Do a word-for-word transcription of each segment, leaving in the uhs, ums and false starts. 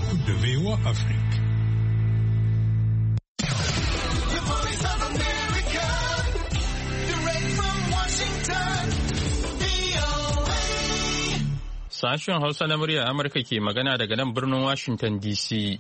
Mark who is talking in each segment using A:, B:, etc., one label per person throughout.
A: l'écoute de V O A Afrique.
B: Sashen Hausa na muryar Amurka ke magana daga nan birnin Washington D C.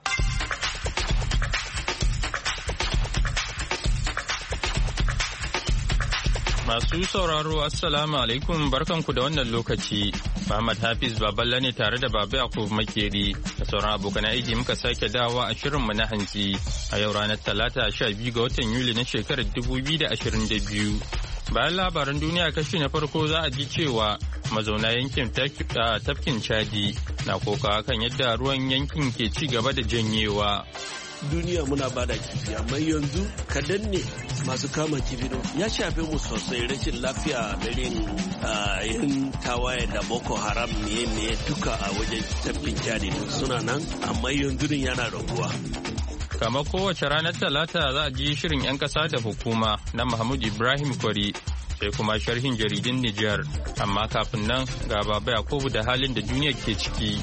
B: Masu sauraro Assalamu alaikum barkanku da wannan lokaci. Muhammad Hafiz Baballa ne tare da Baba Yakub Makeri da sauran abokan aiki muka sake dawowa a shirinmu na hantsi a yau ranar Talata sha biyu ga watan Yuli na shekarar dubu biyu da ashirin da biyu. Bayan labaran duniya kashi na farko za a ji cewa mazauna yankin tafkin Chadi na kokawa kan yadda ruwan yankin ke ci gaba da janyewa.
C: Duniya muna bada kifi amma yanzu kadan ne masu kama kifi don ya shafe mu sosai rashin lafiya irin yin tawaye da Boko Haram ne ne duka a wajen tafkin Chadi suna nan amma yanzu din yana raguwa.
B: Kamar kowace ranar Talata za a ji shirin 'yan ƙasa da hukuma na Mahmud Ibrahim Kwari sai kuma sharhin jaridun Nijar amma kafin nan ga Baba Yakubu da halin da duniya ke ciki.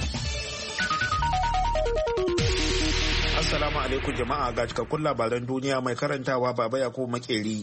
D: Assalamu alaikum jama'a ga cikakkun labaran duniya mai karantawa Baba Yakubu Makeri.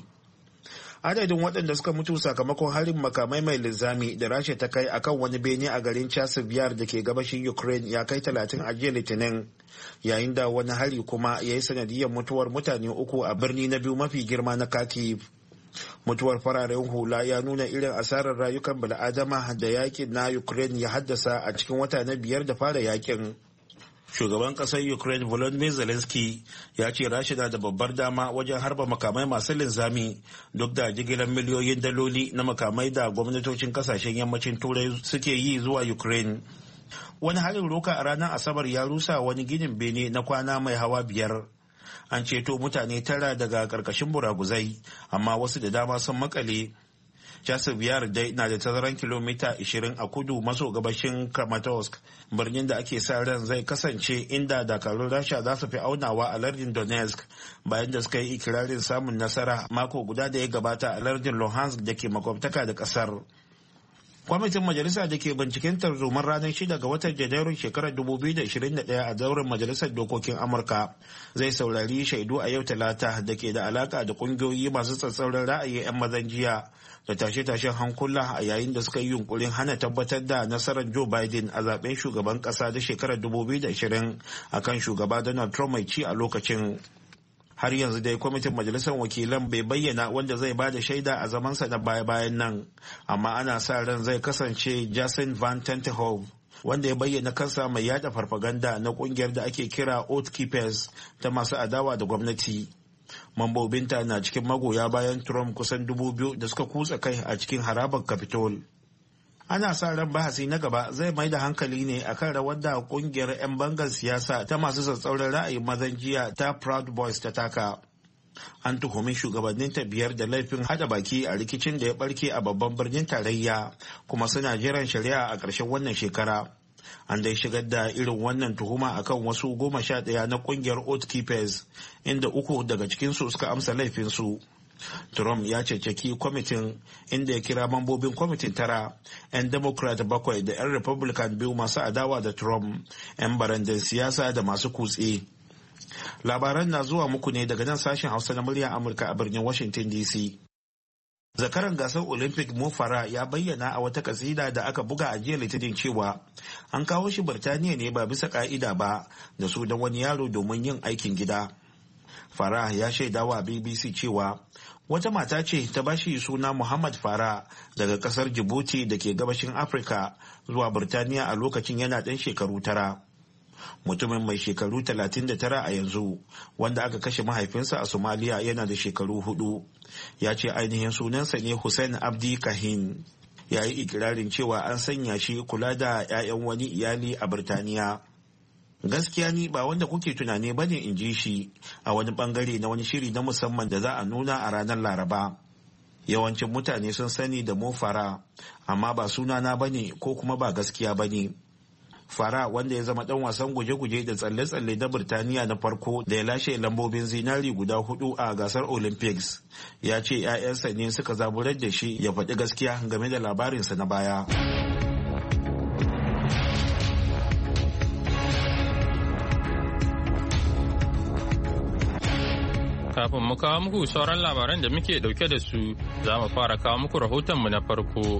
D: Adadin waɗanda suka mutu sakamakon harin makamai mai linzami da Rasha ta kai akan wani bene a garin Chasivyar da ke gabashin Ukraine ya kai talatin a jiya Litinin, yayin da wani hari kuma ya yi sanadiyar mutuwar mutane uku a birni na biyu mafi girma na Kharkiv. Mutuwar fararen hula ya nuna irin asarar rayukan bil'adama da yakin na Ukraine ya haddasa a cikin wata na biyar da fara yakin. Shugaban ƙasar Ukraine Volodymyr Zelensky ya ce Rasha na da babbar dama wajen harba makamai masu linzami duk da jigilar miliyoyin daloli na makamai da gwamnatocin kasashen yammacin Turai suke yi zuwa Ukraine. Wani harin roka a ranar Asabar ya rusa wani ginin bene na kwana mai hawa biyar. An ceto mutane tara daga ƙarƙashin buraguzai, amma wasu da dama sun makale. Chasivyar dai na da tazaran kilomita ashirin a kudu maso gabashin Kramatorsk, birnin da ake sa ran zai kasance inda dakarun Rasha za su fi aunawa a lardin Donetsk bayan da suka yi ikirarin samun nasara mako guda da ya gabata a lardin Luhansk da ke makwabtaka da kasar. Kwamitin Majalisa da ke binciken tarzomar ranar shida ga watan Janairun shekarar dubu biyu da ashirin da ɗaya a zauren Majalisar Dokokin Amurka zai saurari shaidu a yau Talata da ke da alaka da kungiyoyi masu tsatsauran ra'ayi 'yan mazan jiya da tashe-tashen hankula a yayin da suka yi yunkurin hana tabbatar da nasarar Joe Biden a zaben shugaban ƙasa da shekarar dubu biyu da ashirin akan shugaba Donald Trump mai ci a lokacin. Har yanzu dai kwamitin majalisar wakilan bai bayyana wanda zai ba da shaida a zamansa na baya-bayan nan, amma ana sa ran zai kasance Jason Van Tatenhove, wanda ya bayyana kansa mai yada farfaganda na kungiyar da ake kira Oath Keepers ta masu adawa da gwamnati. Mambobinta na cikin magoya bayan Trump kusan dubu biyu da suka kutsa kai a cikin harabar Capitol. Ana sa ran bahasi na gaba zai mai da hankali ne akan rawar da kungiyar 'yan bangar siyasa ta masu tsatsauran ra'ayin mazan jiya ta Proud Boys ta taka. An tuhumi shugabannin ta biyar da laifin hada baki a rikicin da ya barke a babban birnin tarayya, kuma suna jiran shari'a a ƙarshen wannan shekara. An dai shigar da irin wannan tuhuma akan wasu goma sha ɗaya na kungiyar Oath Keepers, inda uku daga cikinsu suka amsa laifinsu. Trump ya ceceki kwamitin, inda ya kira mambobin kwamitin tara, 'yan Democrat bakwai da 'yan Republican biyu masu adawa da Trump, 'yan barandan siyasa da masu kutse. Labaran na zuwa muku ne daga nan sashen Hausa na muryar Amurka a birnin Washington D C. Zakaran gasar Olympic Mo Farah ya bayyana a wata kasida da aka buga a jiya Litinin cewa an kawo shi Birtaniya ne ba bisa ka'ida ba da su don wani yaro domin yin aikin gida. Farah ya shaida wa B B C cewa wata mata ce ta bashi suna Muhammad Farah daga kasar Djibouti da ke gabashin Afirka zuwa Birtaniya a lokacin yana ɗan shekaru tara. Mutumin mai shekaru talatin da tara a yanzu, wanda aka kashe mahaifinsa a Somalia yana da shekaru hudu, ya ce ainihin sunansa ne Hussein Abdi Kahin. Ya yi ikirarin cewa an sanya shi kula da 'ya'yan wani iyali a Birtaniya. Gaskiya ni ba wanda kuke tunani ba ne, in ji shi a wani bangare na wani shiri na musamman da za a nuna a ranar Laraba. Yawancin mutane sun sani da Mo Farah, amma ba sunana ba ne ko kuma ba gaskiya ba ne. Farah, wanda ya zama dan wasan guje-guje da tsalle-tsalle na Birtaniya na farko da ya lashe lambobin zinari guda hudu a gasar Olympics, ya ce 'ya'yansa ne suka zaburar da shi ya faɗi gaskiya game da labarinsa na baya.
B: Kafin mu kawo muku sauran labaran da muke dauke da su, za mu fara kawo muku rahotonmu na farko.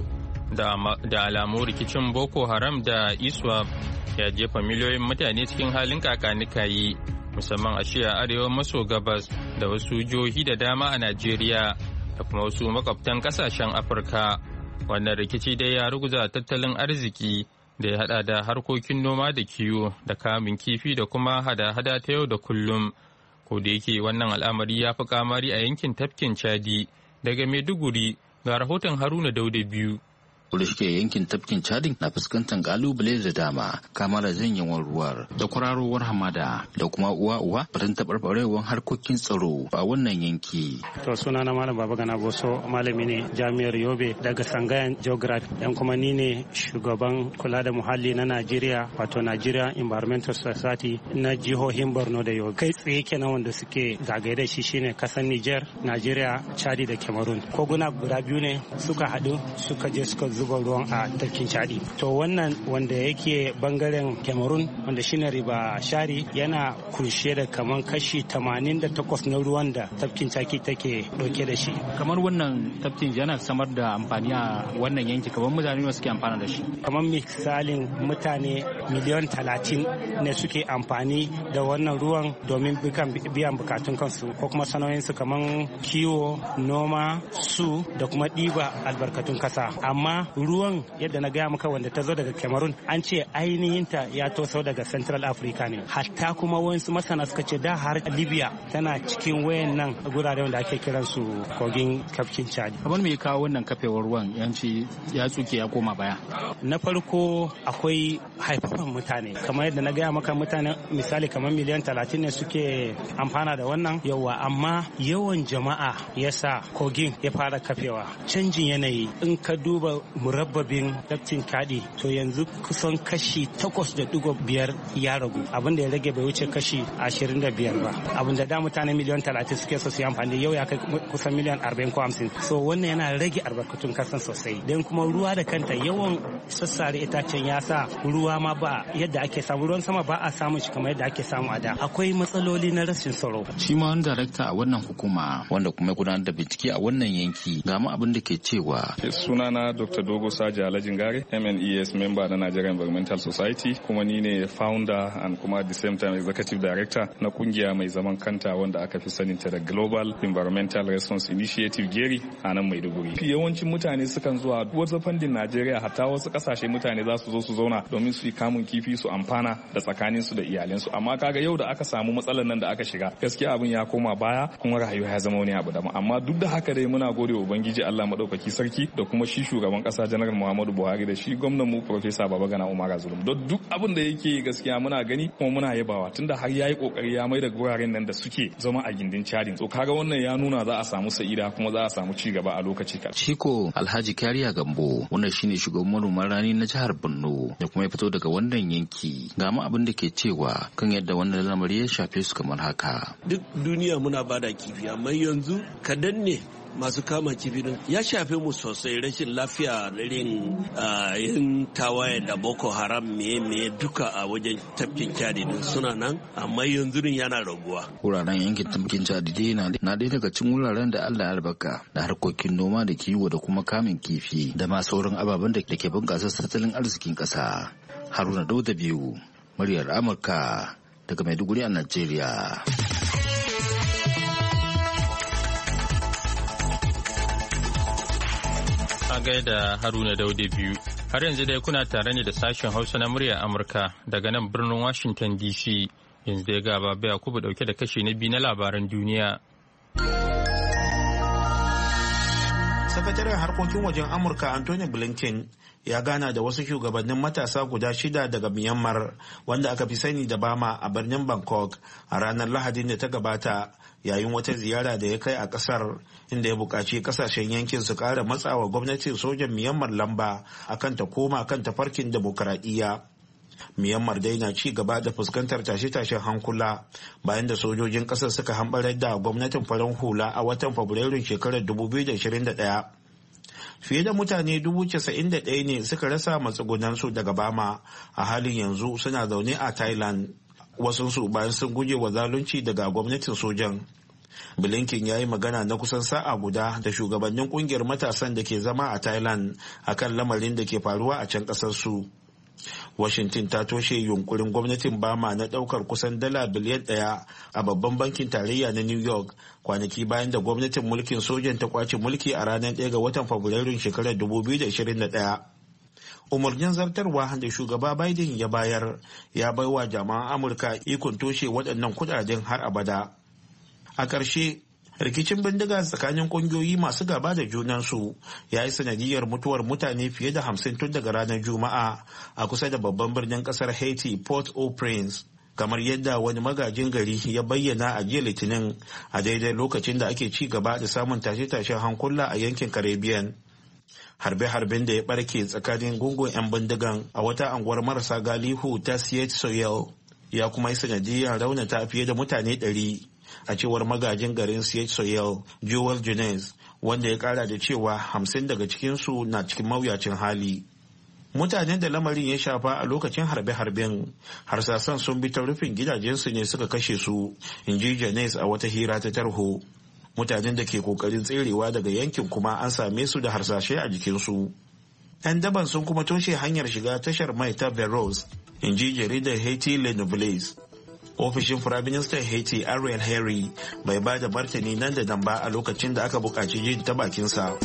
B: Da alamu rikicin Boko Haram da ISWAP ya jefa miliyoyin mutane cikin halin kakanikayi, musamman a shiya arewa maso gabas da wasu jihohi da dama a Najeriya da kuma wasu makwabtan kasashen Afirka. Wannan rikici dai ya ruguza tattalin arziki da ya hada da harkokin noma da kiwo da kamun kifi da kuma hada-hada ta yau da kullum. Ko da yake wannan al'amari ya fi kamari a yankin tafkin Chadi. Daga Maiduguri ga rahoton Haruna Dauda biyu.
A: da shike yankin tafkin Chadin na fuskantar kalubale da dama kama da janyewar ruwar da kwararowar hamada da kuma uwa uwa batun taɓarɓarewar harkokin tsaro a wannan yanki.
E: To suna na Malam Baba Gana Boso, malami ne jami'ar Yobe daga Sangayan Geography, yan kuma ni ne shugaban kula da muhalli na Najeriya wato Nigeria Environmental Society na jihohin Borno da Yobe. Kai tsaye kenan wanda suke zagaye da shi shine kasan Niger, Nigeria, Chadi da Cameroon. Koguna guda biyu ne suka haɗu suka je suka zuba ruwan a tafkin Chadi. To wannan wanda yake bangaren Cameroon wanda shine riba shari yana kunshe da kaman kashi tamanin da takwas na ruwan da tafkin Chadi take dauke da shi.
F: Kamar wannan tafkin yana samar da amfani a wannan yanki, kamar mutane ne suke amfana da shi.
E: Kamar misalin mutane miliyan talatin ne suke amfani da wannan ruwan domin biyan bukatun kansu ko kuma sanoyinsu kamar kiwo, noma, su da kuma ɗiba albarkatun kasa. Amma ruwan yadda na gaya maka wanda ta zo daga Cameroon an ce ainihinta ya toso daga Central Africa ne. Hatta kuma wasu masana suka ce da har Libya tana cikin wayannan gurare wanda ake kiran su kogin tafkin Chad.
F: Kamar me ya kawo wannan kafewar ruwan yanci ya tsuke ya koma baya?
E: Na farko akwai haifafan mutane kamar yadda na gaya maka mutane misali kamar miliyan talatin ne suke amfana da wannan yawa, amma yawan jama'a yasa kogin ya fara kafewa. Canjin yanayi in ka duba murabbabin tafkin Chadi to yanzu kusan kashi takwas da digo biyar ya ragu, abin da ya rage bai wuce kashi ashirin da biyar ba. Abin da da mutane miliyan talatin suke so su yi amfani yau ya kai kusan miliyan arba'in ko hamsin. So wannan yana rage albarkatun kasan sosai. Dan kuma ruwa da kanta yawan sassare itacen ya sa ruwa ma ba yadda ake samu, ruwan sama ba a samun shi kamar yadda ake samu a da. Akwai matsaloli na rashin tsaro.
A: Shi ma wani darakta a wannan hukuma wanda kuma gudanar da bincike a wannan yanki ga mu abin da ke cewa.
G: Sunana Doctor Dogo Saja Alhajin Gare, M N E S member na Nigeria Environmental Society, kuma ni ne founder and kuma at the same time executive director na kungiya mai zaman kanta wanda aka fi saninta da Global Environmental Response Initiative Geri a nan Maiduguri. Yawancin mutane sukan zuwa wasu fandin Najeriya, hatta wasu kasashe mutane za su zo su zauna domin su yi kamun kifi su amfana da tsakanin su da iyalansu. Amma kaga yau da aka samu matsalar nan da aka shiga, gaskiya abin ya koma baya kuma rayuwa ya zama wani abu daban. Amma duk da haka dai muna gode wa Ubangiji Allah madaukaki sarki da kuma shi shugaban kasa Janar Muhammadu Buhari da shi gwamnan mu Professor Babagana Umar Zulum. Don duk abin da yake gaskiya muna gani kuma muna yabawa tunda har yayi kokari ya mai da guraren nan da suke zama a gindin Chadin. So kaga wannan ya nuna za a samu sa'ida kuma za a samu ci gaba a lokaci kaɗan.
A: Shiko Alhaji Kariya Gambo wannan shine shugaban manoman rani na jihar Borno da kuma ya fito daga wannan yanki. Ga mu abin da ke cewa kan yadda wannan lamari ya shafe su kamar haka.
C: Duk duniya muna bada kifi amma yanzu kadan ne masu kama kifi din ya shafe mu sosai. Rashin lafiya irin yin tawaye da Boko Haram meye meye duka a wajen tafkin Chadi din suna nan, amma yanzu din yana raguwa.
A: Wuraren yankin tafkin Chadi dai na ɗaya daga cikin wuraren da Allah ya albarka da harkokin noma da kiwo da kuma kamun kifi da ma sauran ababen da ke bunƙasa tattalin arzikin ƙasa. Haruna Dauda biyu, muryar Amurka daga Maiduguri a Najeriya.
B: A gaida Haruna Dauda biyu. Har yanzu dai kuna tare ne da sashen Hausa na muryar Amurka daga nan birnin Washington D C. Yanzu dai ga Baba Yakubu dauke da kashi na biyu na labaran duniya.
D: Sakataren harkokin wajen Amurka Anthony Blinken ya gana da wasu shugabannin matasa guda shida daga Myanmar wanda aka fi sani da Bama a birnin Bangkok a ranar Lahadin da ta gabata yayin wata ziyara da ya kai a kasar, inda ya buƙaci kasashen yankin su ƙara matsawa gwamnatin sojan Myanmar lamba akan ta koma kan tafarkin dimokuraɗiyya. Myanmar dai na ci gaba da fuskantar tashe-tashen hankula bayan da sojojin ƙasar suka hambarar da gwamnatin farin hula a watan Fabrairun shekarar dubu biyu da ashirin da ɗaya. Fiye da mutane dubu casa'in da ɗaya ne suka rasa matsugunansu daga Bama, a halin yanzu suna zaune a Thailand, wasunsu bayan sun guje wa zalunci daga gwamnatin sojan. Blinken ya yi magana na kusan sa'a guda da shugabannin kungiyar matasan da ke zama a Thailand akan lamarin da ke faruwa a can kasar su. Washington ta toshe yunkurin gwamnatin Bama na daukar kusan dala biliyan daya a babban bankin tarayya na New York kwanaki bayan da gwamnatin mulkin sojan ta kwace mulki a ranar ɗaya ga watan Fabrairun shekarar dubu biyu da ashirin da ɗaya. Umarnin zartarwa da shugaba Biden ya bayar ya baiwa jama'an Amurka ikon toshe waɗannan kudaden har abada. A ƙarshe, rikicin bindiga tsakanin ƙungiyoyi masu gaba da junansu ya yi sanadiyar mutuwar mutane fiye da hamsin tun daga ranar Juma'a a kusa da babban birnin ƙasar Haiti, Port-au-Prince, kamar yadda wani magajin gari ya bayyana a jiya Litinin a daidai lokacin da ake ci gaba da samun tashe-tashen hankula a yankin Caribbean. Harbe-harben da ya barke tsakanin gungun 'yan bindigan a wata anguwar marasa galihu ta Siete Soleil ya kuma yi sanadiyar raunata fiye da mutane ɗari. A cewar magajin garin Siete Soleil, Joel Jones, wanda ya kara da cewa hamsin daga cikinsu na cikin mawuyacin hali. Mutanen da lamarin ya shafa a lokacin harbe-harben harsasan sun bi ta rufin gidajensu ne suka kashe su, in ji Jones a wata hira ta tarho. Mutanen da ke kokarin tserewa daga yankin kuma an same su da harsashe a jikinsu. 'Yan daban sun kuma toshe hanyar shiga tashar mai ta Veros, in ji jaridar Haiti Le Nouveau. Ofishin Firaministan Haiti Ariel Henry bai ba da martani nan da nan ba a lokacin da aka buƙaci jin ta bakinsa.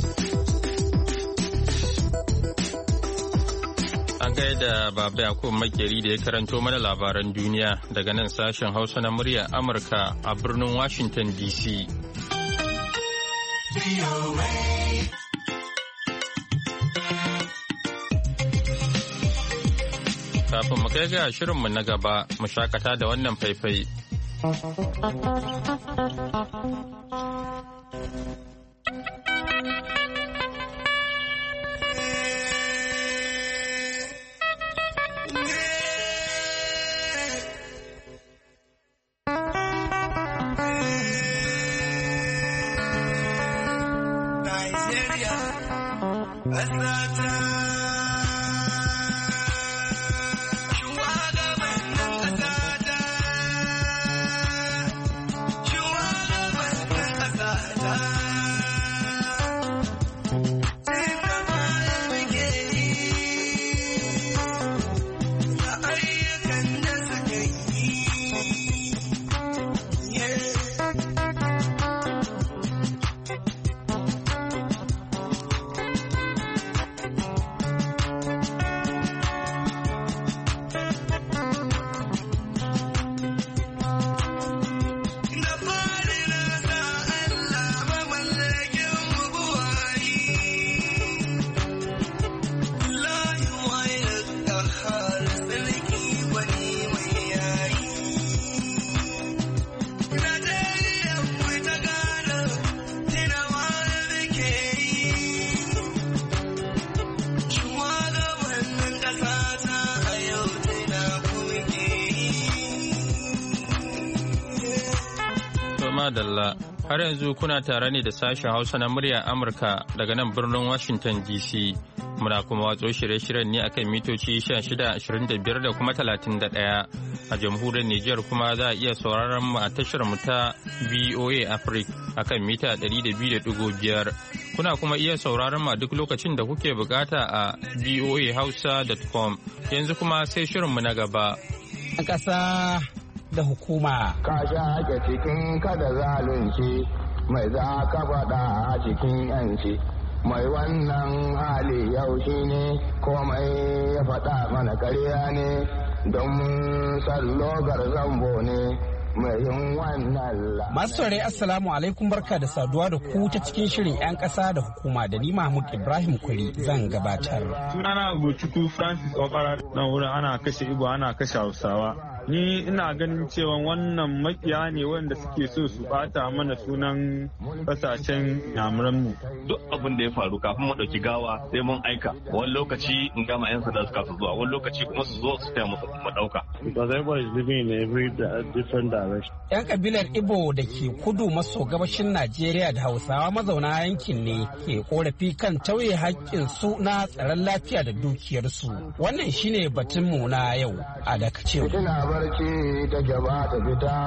B: An gaida Baba Yakubu Makeri da ya karanto mana labaran duniya daga nan sashen Hausa na muryar Amurka a birnin Washington D C. Kafin mu kai ga shirinmu na gaba, mu shakata da wannan faifai. Madalla, har yanzu kuna tare ne da sashen Hausa na muryar Amurka daga nan birnin Washington D C. Muna kuma watso shirye-shiryen ne akan mitoci sha shida, ashirin da biyar da kuma talatin da ɗaya. A jamhuriyar Nijar kuma za a iya sauraron mu a tashar mu ta V O A Africa akan mita ɗari da biyu da ɗigo biyar. Kuna kuma iya sauraron mu a duk lokacin da kuke bukata a V O A Hausa dot com. Yanzu kuma sai shirin mu na gaba.
H: Ƙasa da hukuma.
I: Ka shaƙe cikin kada zalunci mai za ka faɗa a cikin yanci. Mai wannan hali yau shi ne komai ya faɗa mana karya ne don sallogar zambo ne.
H: Masu saurari Assalamu alaikum, barka da saduwa da ku ta cikin shirin 'yan ƙasa da hukuma da ni Mahmud Ibrahim Kwari zan gabatar.
J: Sunana Gochuku Francis Okara, nan wurin ana kashe Igbo ana kashe Hausawa. Ni ina ganin cewa wannan makiya ne wanda suke so su bata mana sunan kasashen yamuranmu.
K: Duk abin da ya faru kafin mu ɗauki gawa sai mun aika. Wani lokaci in gama 'yan sanda suka su zuwa, wani lokaci kuma su zo su taya musu mu ɗauka.
L: Because everybody is living in every different direction.
H: 'Yan kabilar Ibo da ke kudu maso gabashin Najeriya da Hausawa mazauna yankin ne ke korafi kan tauye haƙƙin su na tsaron lafiya da dukiyarsu. Wannan shine batunmu na yau a dakace.
I: Ina barci ta gaba ta fita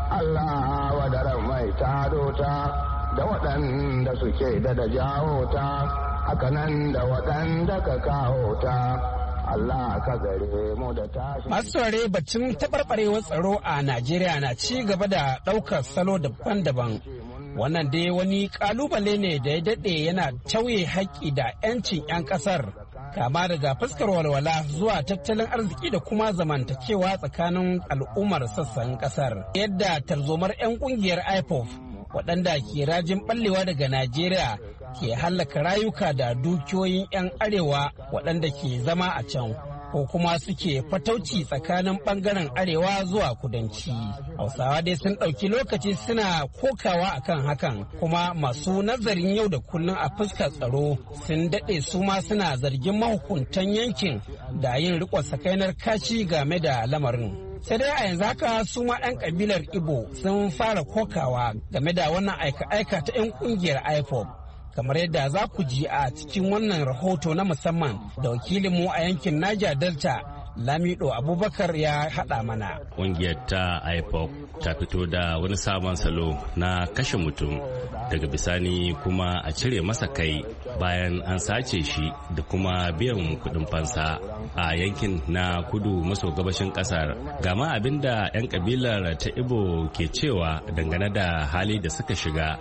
I: Allah wadaran mai tado ta da waɗanda suke da da jawo ta hakanan da waɗanda ka kawo ta Allah ka gare mu da tashi.
H: Masu saurare bacin taɓarɓarewar tsaro a Najeriya na ci gaba da ɗaukar salo daban-daban. Wannan dai wani ƙalubale ne da ya daɗe yana tauye haƙƙi da 'yancin 'yan ƙasar. Kama daga fuskar walwala zuwa tattalin arziki da kuma zamantakewa tsakanin al'ummar sassan ƙasar. Yadda tarzomar 'yan ƙungiyar I P O B waɗanda ke rajin ɓallewa daga Najeriya ke hallaka rayuka da dukiyoyin 'yan arewa waɗanda ke zama a can ko kuma suke fatauci tsakanin ɓangaren arewa zuwa kudanci. Hausawa dai sun ɗauki lokaci suna kokawa akan hakan kuma masu nazarin yau da kullum a fuskar tsaro sun daɗe su ma suna zargin mahukuntan yankin da yin riƙon sakainar kashi game da lamarin. Sai dai a yanzu haka su ma 'yan kabilar Igbo sun fara kokawa game da wannan aika-aika ta 'yan kungiyar I P O B. Kamar yadda za ku ji a cikin wannan rahoto na musamman da wakilinmu a yankin Niger Delta Lamido Abubakar ya haɗa mana.
M: Ƙungiyar ta I P O B ta fito da wani sabon salo na kashe mutum daga bisani kuma a cire masa kai bayan an sace shi da kuma biyan kuɗin fansa a yankin na kudu maso gabashin ƙasar. Gama abin da 'yan kabilar ta Igbo ke cewa dangane da hali da suka shiga.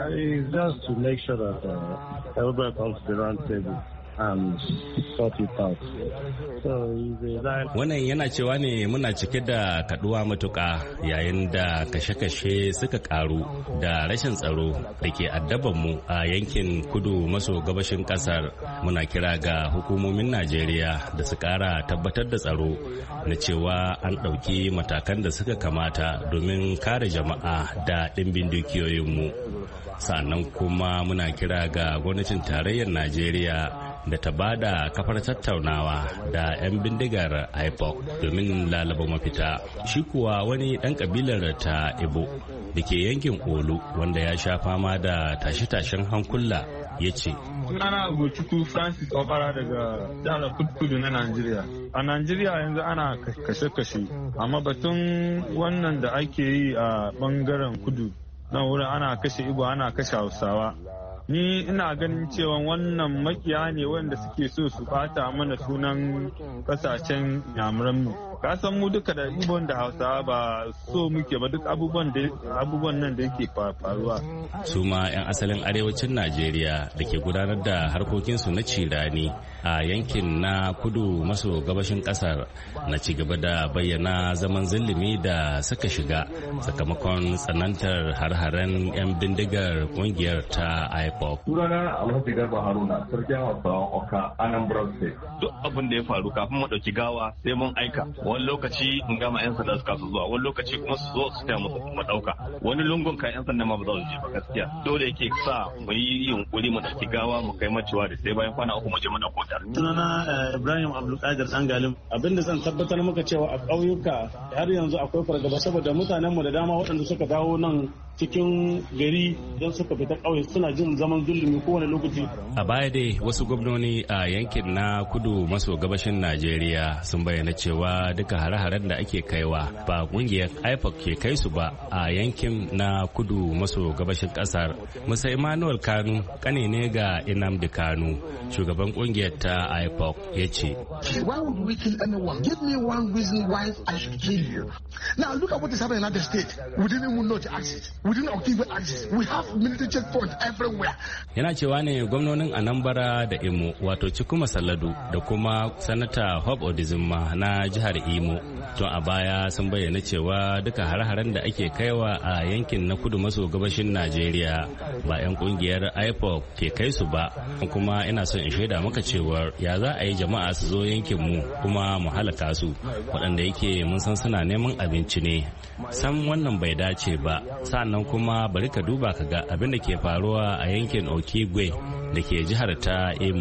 M: Wannan yana cewa ne muna cike da kaduwa matuƙa yayin da kashe-kashe suka karu da rashin tsaro da ke addabanmu a yankin kudu maso gabashin ƙasar. Muna kira ga hukumomin Najeriya da su ƙara tabbatar da tsaro na cewa an ɗauki matakan da suka kamata domin kare jama'a da ɗimbin dukiyoyinmu. Sannan kuma muna kira ga gwamnatin tarayyar Najeriya da ta bada kafar tattaunawa da 'yan bindigar I P O B domin lalaba mafita. Shi kuwa wani ɗan kabilar ta Igbo da ke yankin Olu wanda ya sha fama da tashe-tashen hankula ya ce.
J: Sunana Ugochukwu Francis Okara daga jihar Kudu na Najeriya. A Najeriya yanzu ana kashe-kashe, amma batun wannan da ake yi a bangaren kudu nan wurin ana kashe Igbo ana kashe Hausawa. Ni ina ganin cewa wannan makiya ne wanda suke so su bata mana sunan kasashen yamuranmu. Kasan mu duka da Igbo da Hausawa ba so muke ba duk abubuwan nan da yake faruwa.
M: Su ma 'yan asalin arewacin Najeriya da ke gudanar da harkokinsu na cirani a yankin na kudu maso gabashin kasar na ci gaba da bayyana zaman zulumi da suka shiga sakamakon tsanantar har-haren 'yan bindigar kungiyar ta I P O B.
N: Sunana Alhaji Garba Haruna, sarkin Hausawa Oka, Anambra State.
K: Duk abin da ya faru kafin mu ɗauki gawa sai mun aika. Wani lokaci in gama 'yan sanda suka su zuwa, wani lokaci kuma su zo su taya musu mu ɗauka. Wani lungun kan 'yan sanda ma ba za su je ba gaskiya. Dole yake sa mu yi yunkuri mu ɗauki gawa mu kai macewa da sai bayan kwana uku mu je mu ɗauko ta.
L: Sunana Ibrahim Abdulkadir Dangalim. Abinda zan tabbatar maka cewa a ƙauyuka har yanzu akwai fargaba saboda mutanenmu da dama waɗanda suka dawo nan cikin gari don suka fita ƙauye suna jin zaman zulumi kowane lokaci.
M: A baya dai wasu gwamnoni a yankin na kudu maso gabashin Najeriya sun bayyana cewa duka hare-haren da ake kaiwa ba kungiyar I P O B ke kai su ba a yankin na kudu maso gabashin kasar. Musa Emmanuel Kanu kane ne ga Nnamdi Kanu, shugaban kungiyar ta I P O B ya ce.
O: Why would we kill anyone? Give me one reason why I should kill you. Now look at what is happening in other states. We didn't even know the axis. We didn't activate axis. We have military checkpoints everywhere.
M: Yana cewa ne gwamnonin Anambra da Imo wato Cikuma Salladu da kuma sanata Hope Odizimma na jihar Imo tun a baya sun bayyana cewa duka har-haren da ake kaiwa a yankin na kudu maso gabashin Najeriya ba 'yan kungiyar I P O B ke kai su ba. Kuma ina son in shaida maka cewa ya za a yi jama'a su zo yankin mu kuma mu halaka su waɗanda yake mun san suna neman abinci ne. Sam wannan bai dace ba. Sannan kuma bari ka duba ka ga abin da ke faruwa a yankin Okigwe da ke jihar ta Imo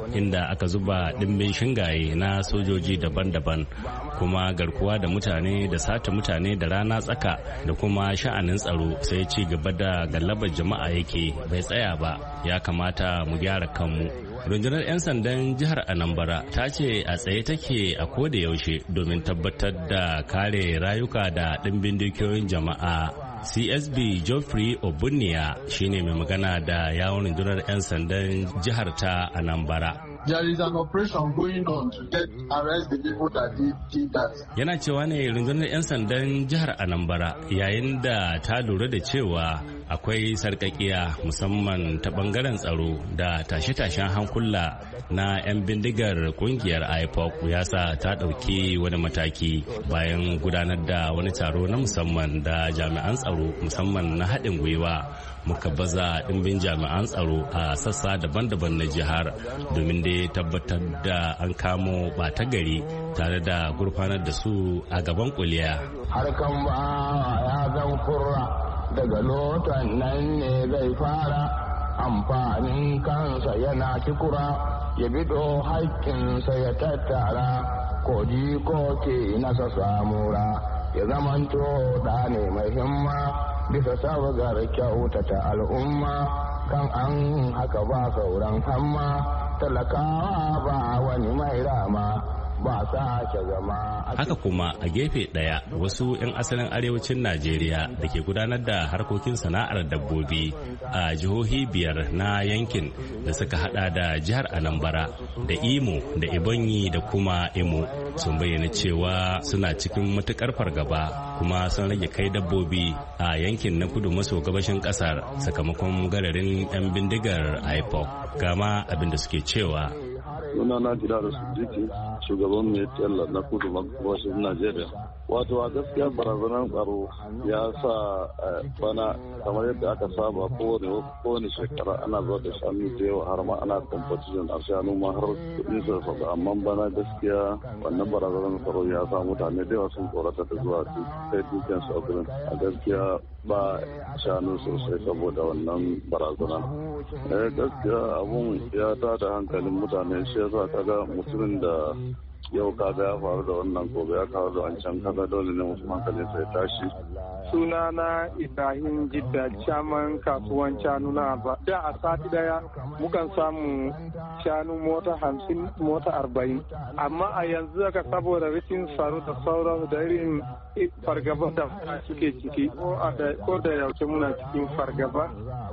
M: inda aka zuba ɗimbin shingaye na sojoji daban-daban, kuma garkuwa da mutane da sata mutane da rana tsaka da kuma sha'anin tsaro sai ci gaba da gallabar jama'a yake bai tsaya ba. Ya kamata mu gyara kanmu. Rundunar 'yan sandan jihar Anambra ta ce a tsaye take a koda yaushe domin tabbatar da kare rayuka da ɗimbin dukiyoyin jama'a. C S B Geoffrey Obunia shine mai magana da yawon rundunar 'yan sandan jihar ta Anambra.
O: There is an operation going on to get arrest the people that did, did that.
M: Yana cewa ne rundunar 'yan sandan jihar Anambra yayin da ta lura da cewa akwai sarkakiya musamman ta bangaren tsaro da tashe-tashen hankula na 'yan bindigar kungiyar I P O C ya sa ta ɗauki wani mataki bayan gudanar da wani taro na musamman da jami'an tsaro musamman na haɗin gwiwa. Muka baza ɗimbin jami'an tsaro a sassa daban-daban na jihar domin dai tabbatar da an kamo ɓata gari tare da gurfanar da su a gaban kuliya.
I: Harkan ba ya zan kurra daga lotan nan ne zai fara amfanin kansa yana kikura ya bido haƙƙinsa ya tattara koji ko ke nasa samura ya zamanto da ne mai himma bisa sabgar kyautata al'umma kan an haka ba sauran hamma talakawa ba wani mai rama ba sake zama.
M: Haka kuma a gefe ɗaya wasu 'yan asalin arewacin Najeriya da ke gudanar da harkokin sana'ar dabbobi a jihohi biyar na yankin da suka hada da jihar Anambra da Imo da Ebonyi da kuma Imo sun bayyana cewa suna cikin matukar fargaba kuma sun rage kai dabbobi a yankin na kudu maso gabashin kasar sakamakon gararin 'yan bindigar I P O C. Gama abin da suke cewa.
P: Suna na jira da Sujiti, shugaban mai tsallar na kudu gabashin Najeriya. Wato a gaskiya barazanar tsaro ya sa bana kamar yadda aka saba kowane shekara ana zuwa da shanu da yawa har ma ana competition a shanu ma har kudin su sauka, amma bana gaskiya wannan barazanar tsaro ya sa mutane da yawa sun tsorata da zuwa kai dukkan su a gaskiya ba shanu sosai saboda wannan barazana. Eh gaskiya abun ya tada hankalin mutane, shi yasa kaga mutumin da yau kaga ya faru da wannan gobe ya kawo da wancan, kaga dole ne mutum hankalin sai tashi.
Q: Sunana Ibrahim Jidda, chairman kasuwan shanu na Aba. Da a sati daya mukan samu shanu mota hamsin mota arba'in, amma a yanzu haka saboda rikin tsaro da sauran da irin fargaba da suke ciki ko da yaushe muna cikin fargaba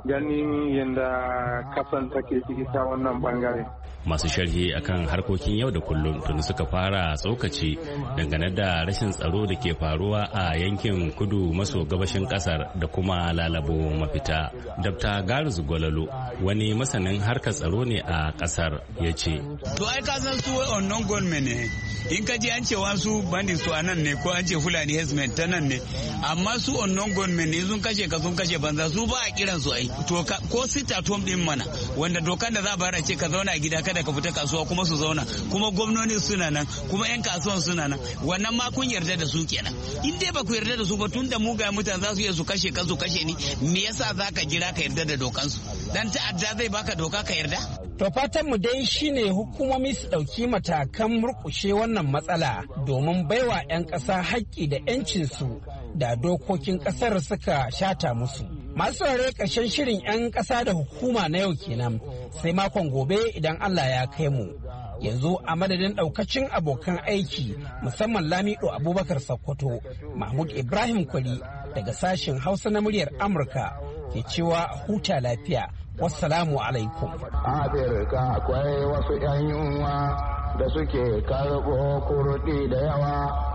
Q: ganin yadda kasan take ciki ta wannan bangare.
M: Masu sharhi akan harkokin yau da kullum tuni suka fara tsokaci dangane da rashin tsaro da ke faruwa a yankin kudu maso gabashin kasar da kuma lalabo mafita. Dabta Garuz Gwalalo wani masanin harkar tsaro ne a kasar ya ce.
R: To ai ka san su wannan gwamnati ne, in ka ji an ce wasu bandit su a nan ne ko an ce Fulani Herdsmen ta nan ne, amma su wannan gwamnati ne sun kashe ka sun kashe banza su ba a kiran su ai. To ko sita tom din mana wanda dokan da za a ce ka zauna a gida kada ka fita kasuwa kuma su zauna, kuma gwamnoni suna nan kuma yan kasuwan suna nan, wannan ma kun yarda da su kenan. In dai ba ku yarda da su ba tun da mugaye mutane za su iya su kashe ka su kashe ni, me yasa za ka jira ka yarda da dokansu? Dan ta'adda zai baka doka ka yarda?
H: To fatan mu dai shine hukumomi su ɗauki matakan murƙushe wannan matsala domin baiwa 'yan ƙasa haƙƙi da 'yancinsu da dokokin ƙasar suka shata musu. Masu rare ƙarshen shirin 'yan ƙasa da hukuma na yau kenan, sai makon gobe idan Allah ya kai mu. Yanzu a madadin ɗaukacin abokan aiki musamman Lamido Abubakar Sokoto, Mahmud Ibrahim Kwari daga sashen Hausa na muryar Amurka ke cewa huta lafiya. Wassalamu alaikum.
I: Afirka akwai wasu 'yan yunwa da suke karɓo kurɗi da yawa,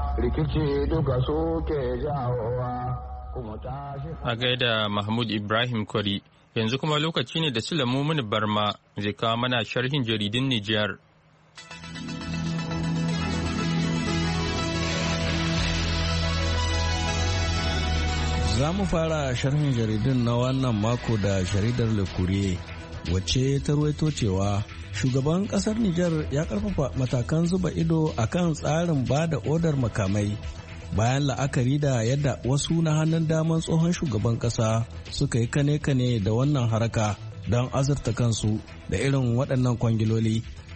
I: rikici duka suke jawowa.
B: A gaida Mahmud Ibrahim Kwari, yanzu kuma lokaci ne da Sulamu Muni Barma zai kawo mana sharhin jaridun Nijar.
S: Za mu fara sharhin jaridun na wannan mako da jaridar Le Courrier, wacce ta ruwaito cewa shugaban kasar Nijar ya karfafa matakan zuba ido akan tsarin ba da odar makamai bayan la'akari da yadda wasu na hannun daman tsohon shugaban kasa suka yi kane-kane da wannan haraka don azurta kansu da irin waɗannan kwangiloli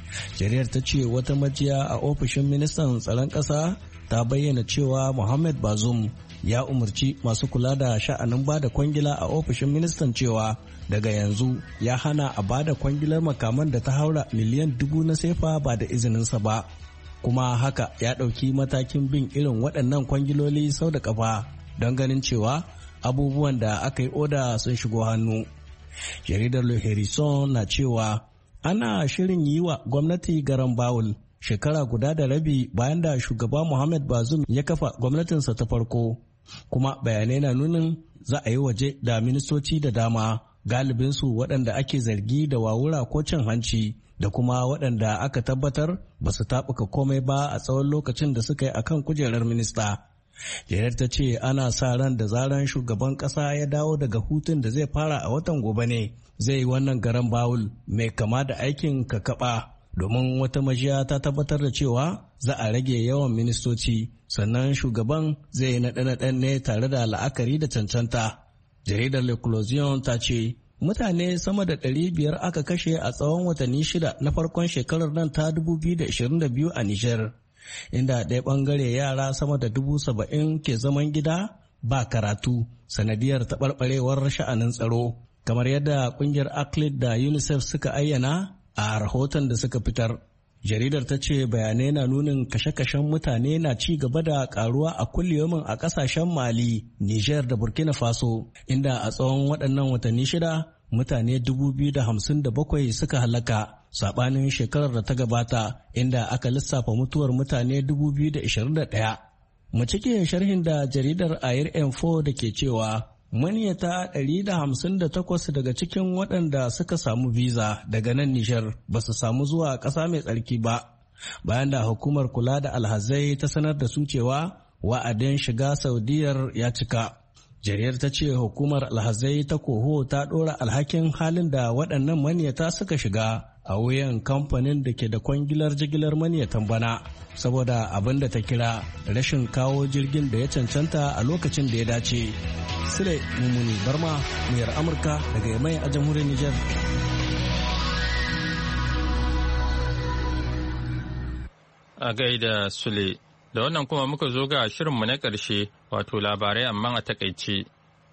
S: Jaridar ta ce wata majiya a ofishin ministan tsaron ƙasa ta bayyana cewa Mohamed Bazoum ya umarci masu kula da sha'anin bada kwangila a ofishin ministan cewa daga yanzu ya hana a bada kwangilar makaman da ta haura miliyan dubu na sefa ba da izininsa ba. Kuma haka ya ɗauki matakin bin irin waɗannan kwangiloli sau da ƙafa don ganin cewa abubuwan da aka yi oda sun shigo hannu. Jaridar Le Harrison na cewa ana shirin yi wa gwamnati garan bawul shekara guda da rabi bayan da shugaba Mohamed Bazoum ya kafa gwamnatinsa ta farko, kuma bayanai na nunin za a yi waje da ministoci da dama, galibinsu waɗanda ake zargi da wawura ko cin hanci da kuma waɗanda aka tabbatar ba su taɓuka komai ba a tsawon lokacin da suka yi akan kujerar minista. Jaridar ta ce ana sa ran da zaran shugaban ƙasa ya dawo daga hutun da zai fara a watan gobe ne zai yi wannan garan bawul mai kama da aikin kakaɓa, domin wata majiya ta tabbatar da cewa za a rage yawan ministoci sannan shugaban zai yi naɗe-naɗen ne tare da la'akari da cancanta. Jaridar L'Eclosion ta ce mutane sama da ɗari biyar aka kashe a tsawon watanni shida na farkon shekarar nan ta dubu biyu da ashirin da biyu a Nijar, inda ɗaya ɓangare yara sama da dubu saba'in ke zaman gida ba karatu sanadiyar taɓarɓarewar sha'anin tsaro, kamar yadda ƙungiyar ACLED da UNICEF suka ayyana a rahoton da suka fitar. Jaridar ta ce bayanai na nunin kashe-kashen mutane na ci gaba da karuwa a kulliyomin a kasashen Mali, Niger da Burkina Faso, inda a tsawon waɗannan watanni shida mutane dubu biyu da hamsin da bakwai suka halaka, saɓanin shekarar da ta gabata inda aka lissafa mutuwar mutane dubu biyu da ashirin da ɗaya. Mu cike sharhin da jaridar Air Info da ke cewa maniyata ɗari da hamsin da takwas daga cikin waɗanda suka samu visa daga nan Nijar ba su samu zuwa ƙasa mai tsarki ba, bayan da hukumar kula da alhazai ta sanar da su cewa wa'adin shiga Saudiyar ya cika. Jaridar ta ce hukumar alhazai ta Koho ta ɗora alhakin halin da waɗannan maniyata suka shiga a wuyan kamfanin da ke da kwangilar jigilar maniyatan bana, saboda abin da ta kira rashin kawo jirgin da ya cancanta a lokacin da ya dace. Sule Mummuni Barma, muryar Amurka daga Yamai a jamhuriyar Nijar.
B: A gaida Sule, da wannan kuma muka zo ga shirinmu na ƙarshe, wato labarai amma a takaice.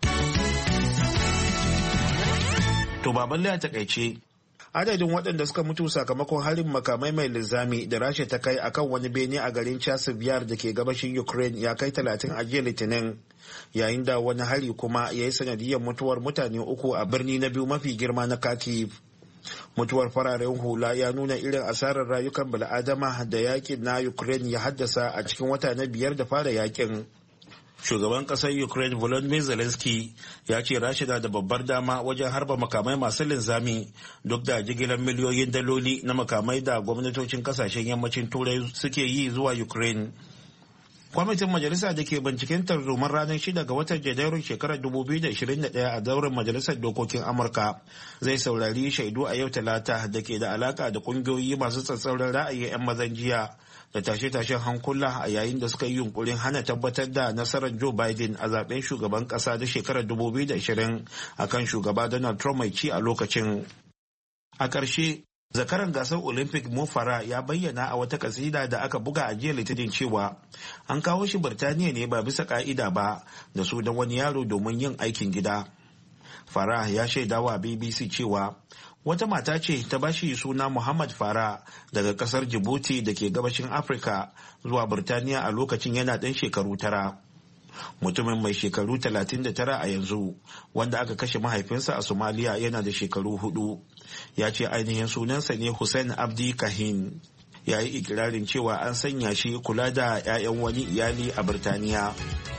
D: To baballe a takaice, adadin waɗanda suka mutu sakamakon harin makamai mai linzami da rasha ta kai akan wani bene a garin Chasivyar da ke gabashin Ukraine ya kai talatin a jiya Litinin, yayin da wani hari kuma ya yi sanadiyar mutuwar mutane uku a birni na biyu mafi girma na Kharkiv. Mutuwar fararen hula ya nuna irin asarar rayukan bil'adama da yakin na Ukraine ya haddasa a cikin wata na biyar da fara yakin. Shugaban ƙasar Ukraine Volodymyr Zelensky ya ce Rasha na da babbar dama wajen harba makamai masu linzami duk da jigilar miliyoyin daloli na makamai da gwamnatocin kasashen yammacin Turai suke yi zuwa Ukraine. Kwamitin majalisa da ke binciken tarzomar ranar shida ga watan Janairun shekarar dubu biyu da ashirin da ɗaya a zauren majalisar dokokin Amurka zai saurari shaidu a yau Talata da ke da alaka da kungiyoyi masu tsatsauran ra'ayi 'yan mazan jiya da tashe-tashen hankula a yayin da suka yi yunkurin hana tabbatar da nasarar Joe Biden a zaben shugaban kasa da shekarar dubu biyu da ashirin akan shugaba Donald Trump mai ci a lokacin. A ƙarshe, zakaran gasar Olympic Mo Farah ya bayyana a wata kasida da aka buga a jiya Litinin cewa an kawo shi Birtaniya ne ba bisa ka'ida ba da su da wani yaro domin yin aikin gida. Farah ya shaidawa B B C cewa wata mata ce ta bashi suna Muhammad Farah daga kasar Djibouti da ke gabashin Afirka zuwa Birtaniya a lokacin yana ɗan shekaru tara. Mutumin mai shekaru talatin da tara a yanzu, wanda aka kashe mahaifinsa a Somalia yana da shekaru hudu, ya ce ainihin sunansa ne Hussein Abdi Kahin. Ya yi ikirarin cewa an sanya shi kula da 'ya'yan wani iyali a Birtaniya.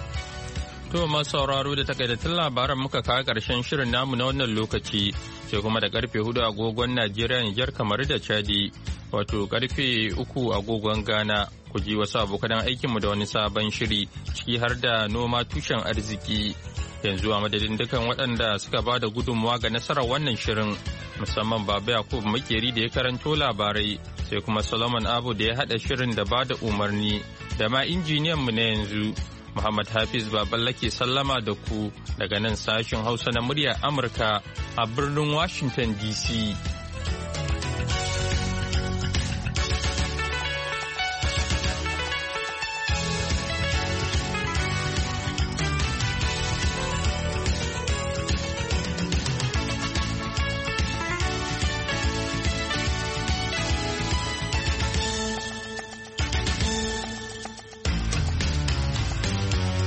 B: To masu sauraro da takaitattun labaran muka kawo ƙarshen shirin namu na wannan lokaci, sai kuma da karfe hudu agogon Najeriya, Nijar, kamar da Chadi, wato karfe uku agogon Ghana, ku ji wasu abokan aikinmu da wani sabon shiri, ciki har da noma tushen arziki. Yanzu a madadin dukan waɗanda suka ba da gudunmawa ga nasarar wannan shirin, musamman Baba Yakub Makeri da ya karanto labarai, sai kuma Solomon Abu da ya haɗa shirin da ba da umarni, da ma injiniyanmu na yanzu. Muhammad Hafiz Baballa ke sallama da ku daga nan sashen Hausa na muryar Amurka a birnin Washington D C.